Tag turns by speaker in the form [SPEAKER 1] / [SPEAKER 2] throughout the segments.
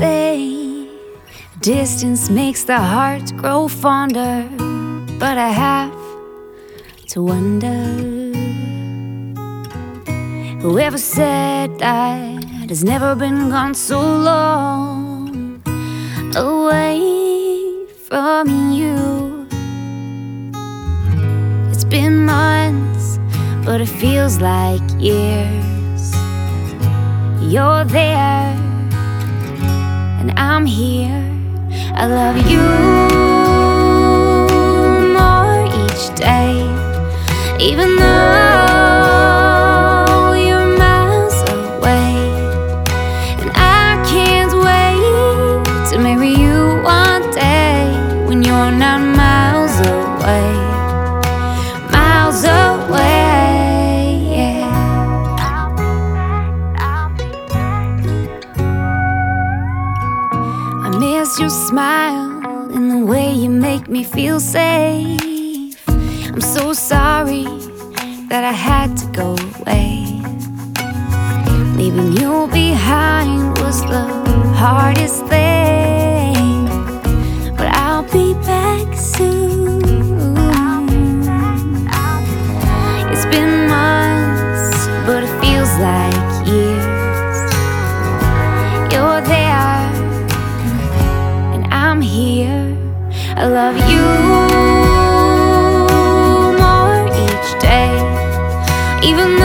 [SPEAKER 1] say distance makes the heart grow fonder, but I have to wonder, whoever said that has never been gone so long away from you. It's been months, but it feels like years. You're there and I'm here. I love you more each day, even though you're miles away. And I can't wait to marry you one day when you're not miles away. Miles away, yeah. I miss your smile and the way you make me feel safe. I'm so sorry that I had to go away. Leaving you behind was the hardest thing, but I'll be back soon. It's been months, but it feels like years. You're there and I'm here. I love you more each day, even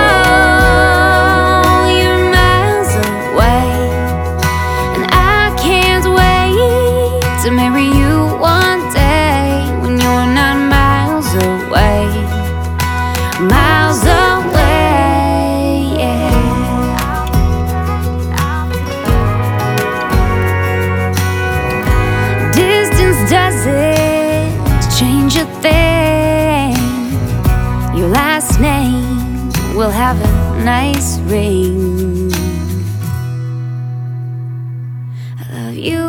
[SPEAKER 1] though you're miles away. And I can't wait to marry you one day when you're not miles away. Miles away, yeah. Distance doesn't change a thing. Your last name will have a nice ring. I love you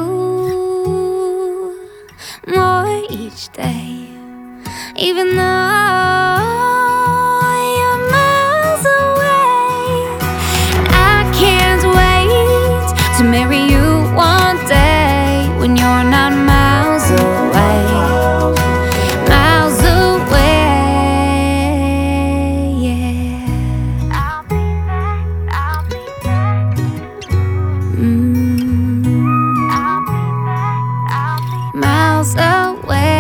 [SPEAKER 1] more each day, even though you're miles away. And I can't wait to marry you one day when you're not miles away. Miles away, yeah. I'll be back, I'll be back. I'll be back, I'll be back. Miles away.